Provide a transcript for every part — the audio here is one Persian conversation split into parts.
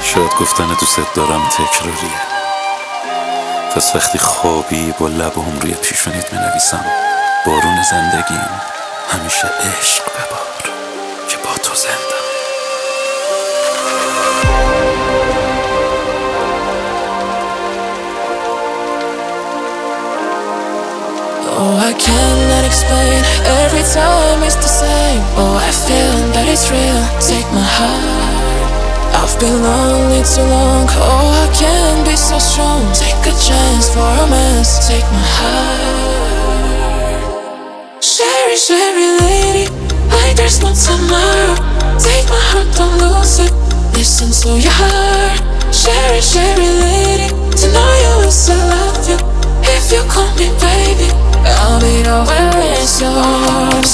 شاید گفتن دوست دارم تکراریه. پس وقتی خوابی با لبم روی پیشونیت می‌نویسم بارون زندگیم همیشه عشق ببار که با تو زنده. Oh, I cannot explain. Every time it's the same. Oh, I feel that it's real. Take my heart. I've been lonely too long. Oh, I can't be so strong. Take a chance for romance. Take my heart. Sherry, Sherry lady, like there's no tomorrow. Take my heart, don't lose it. Listen to your heart. Sherry, Sherry lady, to know you is I love you. If you call me baby, I'll be the one that's yours.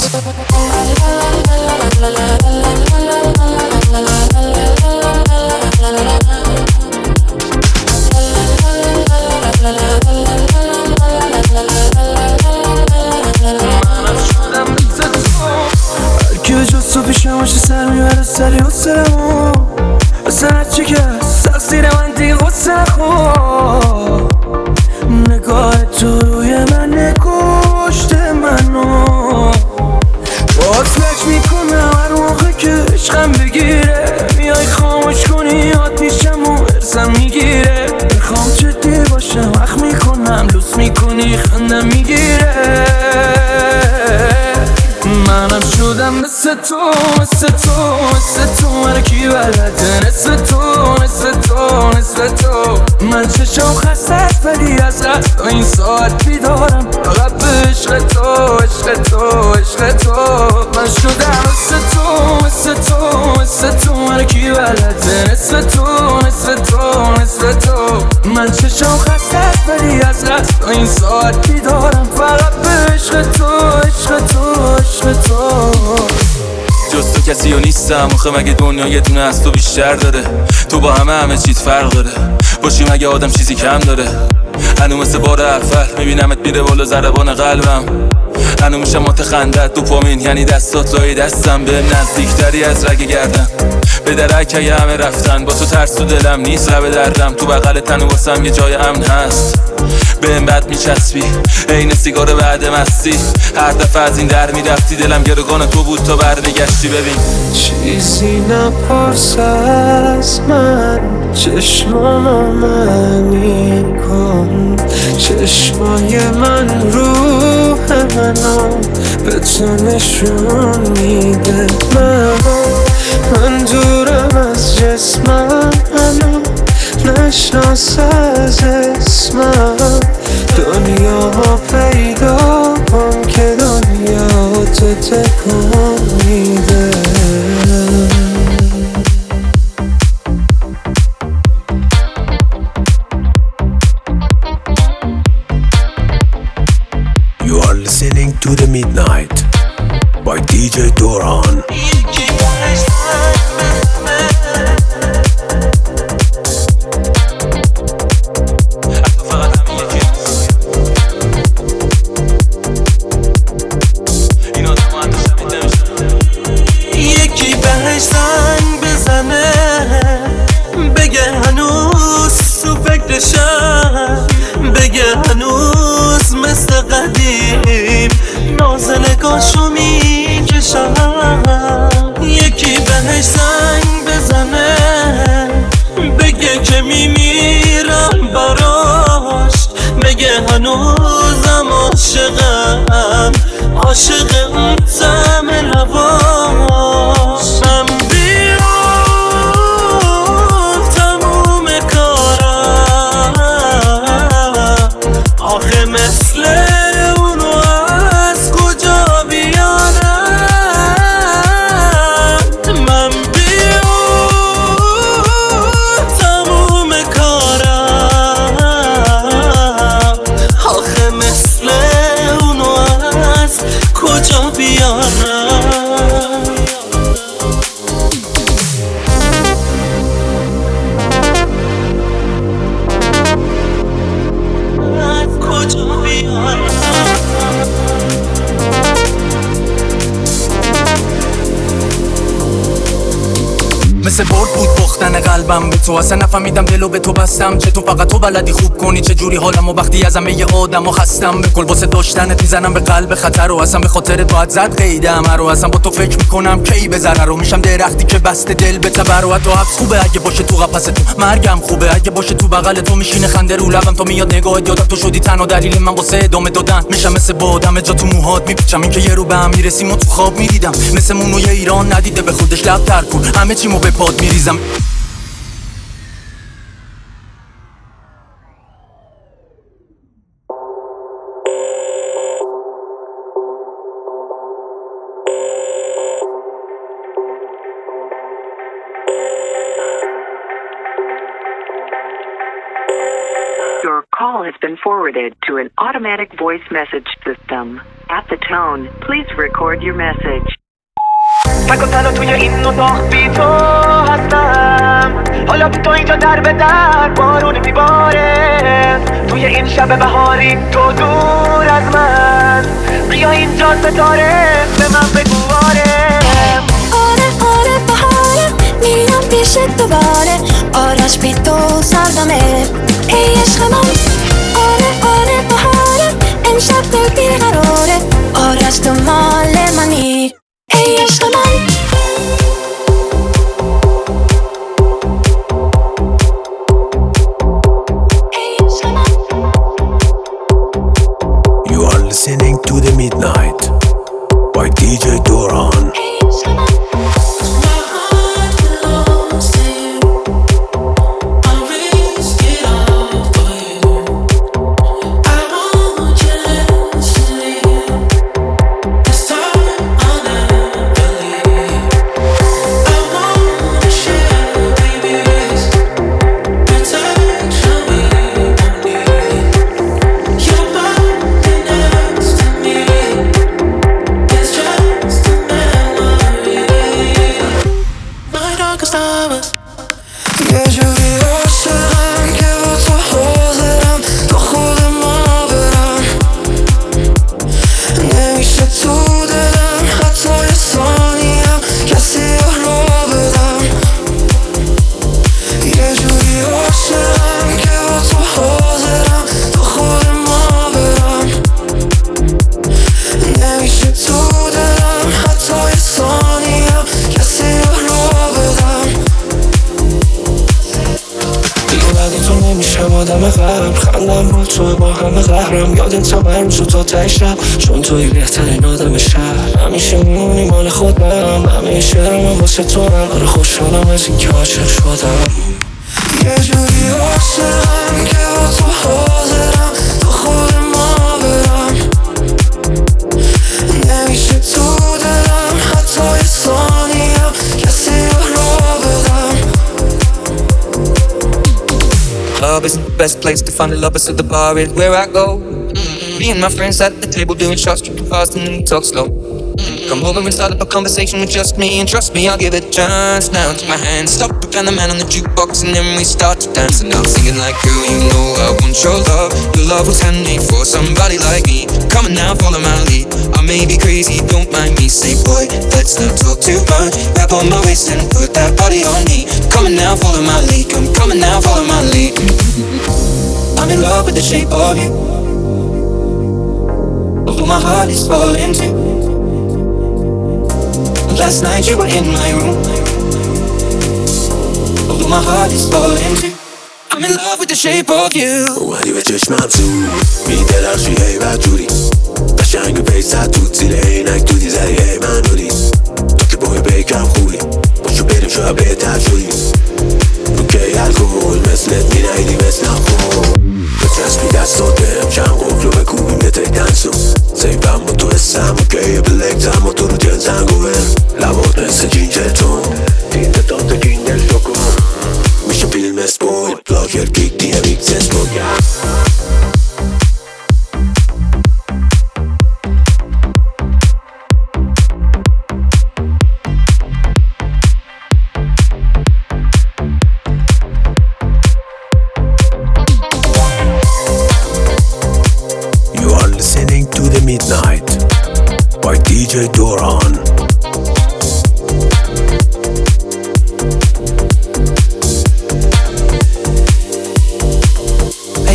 هرکی جز تو پیشم باشه سر میبره سری حسنمو اصلا چی که تقصیر من دیگه غصه نخور نگاه تو روی من نکشت منو باز فکر میکنم هر موقع که عشقم بگیره میای خاموش کنی آتیشم و ارزم میگیره میخوام جدی باشم وقت میکنم لوس میکنی خندم میگیره منم شدم مثل تو مثل تو مثل تو هرکی بلده مثل تو مثل تو مثل تو من چشم خسته است ولی از رفت تا این ساعت بیدارم فقط به عشق تو عشق تو عشق تو من شدم مثل تو مثل تو مثل تو هرکی بلده مثل تو مثل تو مثل تو من چشم خسته است ولی از رفت تا این ساعت بیدارم فقط به عشق تو عشق تو عشق تو جز تو کسی و نیستم آخه مگه دنیا یه دونه از تو بیشتر داره تو با همه چیز فرق داره باشی مگه آدم چیزی کم داره هنو مثل بار اول میبینمت میره بالا ضربان قلبم هنو میشم مات خندت دوپامین یعنی دستات لای دستم به نزدیکتری از رگ گردم به درک همه رفتن با تو ترس تو دلم نیست لب دردم تو بغل تنو واسم یه جای امن هست بهم بد میچسبی عین سیگار بعد مستی هر دفعه از این در میرفتی دلم گروگان تو بود تا برنگشتی ببین چیزی نپرس از من چشمامو معنی کن چشمای من روح منو به تو نشون میده من دورم از جسمم هنو نشناس از اسمم دنیا ما پیدا کن که دنیا تو تکون میده You are listening to The Midnight by DJ Doran. بگه هنوز مثل قدیم نازنگاشو میکشم یکی بهش زنگ بزنه بگه که میمیرم براش بگه هنوزم عاشقم عاشق اون طعم لباش مثل برد بود باختن قلبم به تو. اصلا نفهمیدم دلو به تو بستم چه تو فقط تو بلدی خوب کنی چه جوری حالمو وقتی از همه آدمو خستم. به کل واسه داشتنت میزنم به قلب خطر و اصلا به خاطر باید زد قیدم رو. اصلا با تو فکر میکنم کی به ضرر رو میشم درختی که بسته دل به تبر. و تو حبس خوبه اگه باشه تو قفس تو، مرگم خوبه اگه باشه تو بغل تو. میشینه خنده رو لبم تا میاد نگاهت یادم تو شدی تنها دلیل من واسه ادامه دادن. میشم مثل بادم جا تو موهات میپیچم این که یه رو به هم میرسیم و تو خواب میدیدم. مثل مونوی ایران ندیده به خودش لب تر کن همه چیمو به پاد میریزم. Your call has been forwarded to an automatic voice message system. At the tone, please record your message. فکر تنها توی این اتاق بی تو هستم. حالا تو اینجا در به در بارون میباره. توی این شب بهاری تو دور از من. بیا اینجا ستاره به من بگو آره. آره بهاره میرم پیشت دوباره. آرش بی تو سردمه ای عشق من. آره بهاره امشب دل بی قراره. آرش تو مال منی ای عشق من. You are listening to The Midnight by DJ Doran. خندم با تو با همه قهرم یادت تا من روزو تا تشم چون توی بهترین آدم شهر همیشه میمونی مال خودم همه شعرم واسه تو هم آره خوشحالم از این که عاشق شدم یه جوری عاشقم که با تو حاضرم تو خود ما برم نمیشه تو دلم حتی یه ثانیم کسی رو بدم Club isn't the best place to find a lover, so the bar is where I go. Me and my friends at the table doing shots, drinking fast and we talk slow. Come over and start up a conversation with just me, and trust me, I'll give it a chance. Now take my hand, stop it, and the man on the jukebox, and then we start to dance. And I'm singing like, girl, you know I want your love. Your love was handmade for somebody like me. Come on now, follow my lead. I may be crazy, don't mind me. Say, boy, let's not talk too much. Wrap on my waist and put that body on me. Come on now, follow my lead. Come on now, follow my lead. I'm in love with the shape of you. Although my heart is falling too. Last night you were in my room. Although my heart is falling too. I'm in love with the shape of you. اومدی به چشمم تو میدرخشی هی بدجوری قشنگ پیست توت زیر عینک تو دیزری هی من دودی تو که بای بیکم خوبی باشو بریم شاید بهتر شدی رو که الکل مثلت مینایدی مثلم خوب بچسبی دستات برم چند قفلو بکوبیم یه تک دنسو سیبم با تو حسم و که یه بلکتم و تو رو جنزنگو برم لبات مثل جینجرتون تینده تانت کیندر شکن میشه فیلم اسپویل بلاگر گیگ دیه میکس اسپویل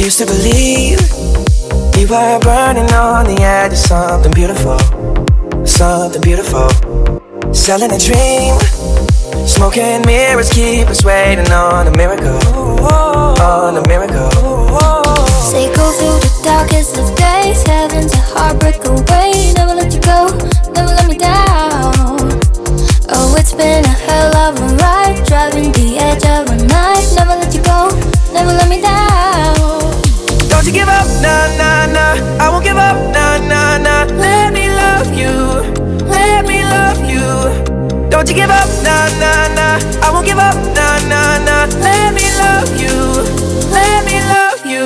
used to believe we were burning on the edge of something beautiful, something beautiful. Selling a dream, smoking mirrors keep us waiting on a miracle, on a miracle. Say go through the darkest of days, heaven's a heartbreak away. Never let you go, never let me down. Oh, it's been a hell of a ride, driving the edge of a night. Never let you go, never let me down. Don't you give up, nah, nah, nah. I won't give up, nah, nah, nah. Let me love you, let me love you. Don't you give up, nah, nah, nah. I won't give up, nah, nah, nah. Let me love you, let me love you.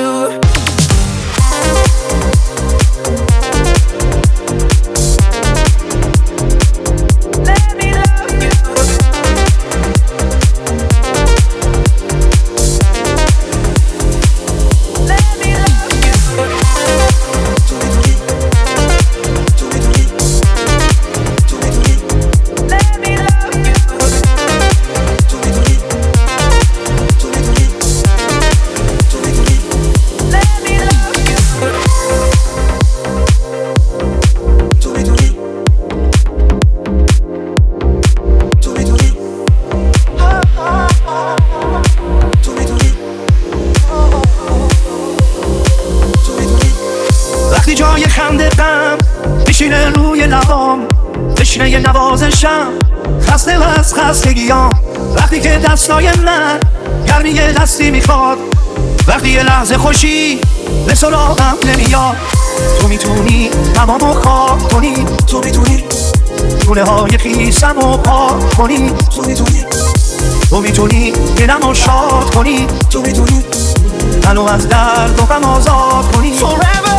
جای خنده غم بشینه روی لبام، بشینه یه نوازشم، خسته از خستگیام. وقتی که دستای من گرمی یه دستی میخواد، وقتی یه لحظه خوشی به سراغم نمیاد. تو میتونی تمامو خواب کنی، تو میتونی دونه های خیسمو پاک کنی، تو میتونی، تو میتونی دلمو شاد کنی، تو میتونی منو از درد و غم آزاد کنی. Forever.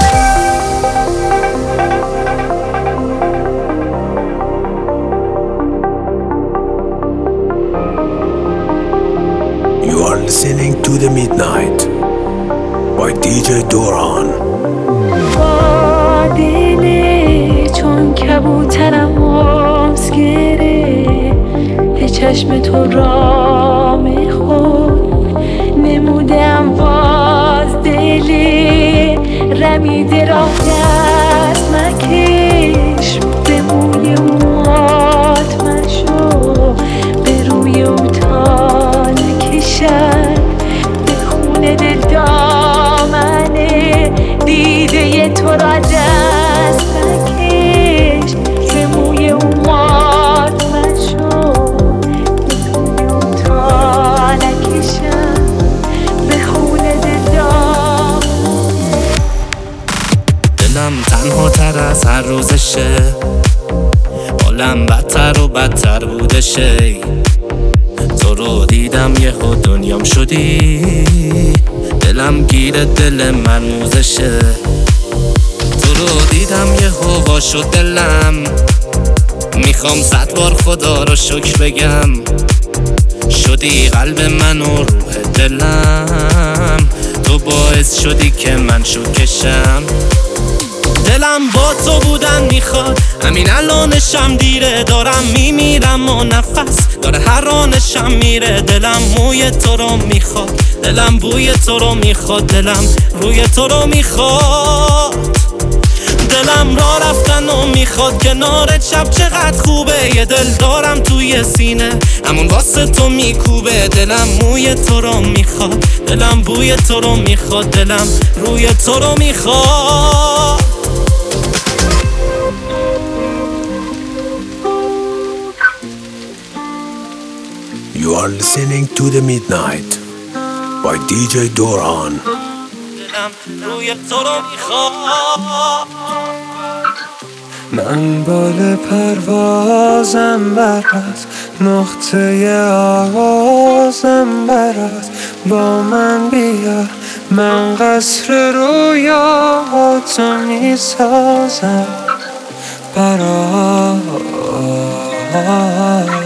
You are listening to The Midnight by DJ Doran. با دلی چون کبوترم ماز گره، چشم تو را میخون نمودم باز دلی، رمیده راه دست مکش، به موی موات مشو، به روی اوتا نکشن، به خونه دل دامنه دیده تو را دست مکش، به موی موات مشو، به روی اوتا نکشن، به خونه دل دامنه. دلم تنها تر از هر روزشه، حالم بدتر و بدتر بودشه. تو رو دیدم یهو دنیام شدی، دلم گیر دل من موزشه. تو رو دیدم یهو وا شد دلم، میخوام 100 بار خدا رو شکر بگم. شدی قلب من و روح دلم، تو باعث شدی که من شوکشم. دلم با تو بودن میخواد، همین الانشم دیره، دارم میمیرم و نفس داره هر آنشم میره. دلم موی تو رو میخواد، دلم بوی تو رو میخواد، دلم روی تو رو میخواد. دلم را رفتن و میخواد کنار شب، چقدر خوبه یه دل دارم توی سینه، همون واسه تو میکوبه. دلم موی تو رو میخواد، دلم بوی تو رو میخواد، دلم روی تو رو میخواد. You are listening to The Midnight by DJ Doran. دلم روی تو رو میخواد. من بال پروازم برات، نقطه آغازم برات، با من بیا، من قصر رویاتو میسازم برات.